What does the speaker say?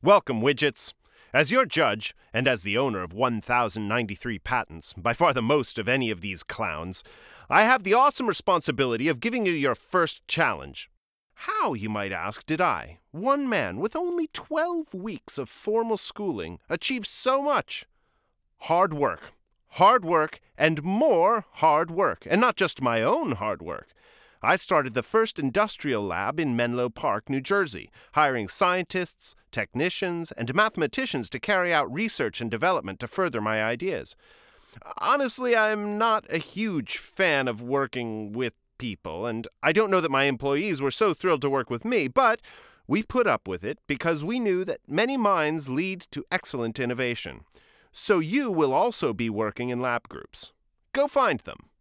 Welcome, Widgets. As your judge, and as the owner of 1,093 patents, by far the most of any of these clowns, I have the awesome responsibility of giving you your first challenge. How, you might ask, did I, one man with only 12 weeks of formal schooling, achieve so much? Hard work. Hard work, and more hard work. And not just my own hard work. I started the first industrial lab in Menlo Park, New Jersey, hiring scientists, technicians, and mathematicians to carry out research and development to further my ideas. Honestly, I'm not a huge fan of working with people, and I don't know that my employees were so thrilled to work with me, but we put up with it because we knew that many minds lead to excellent innovation. So you will also be working in lab groups. Go find them.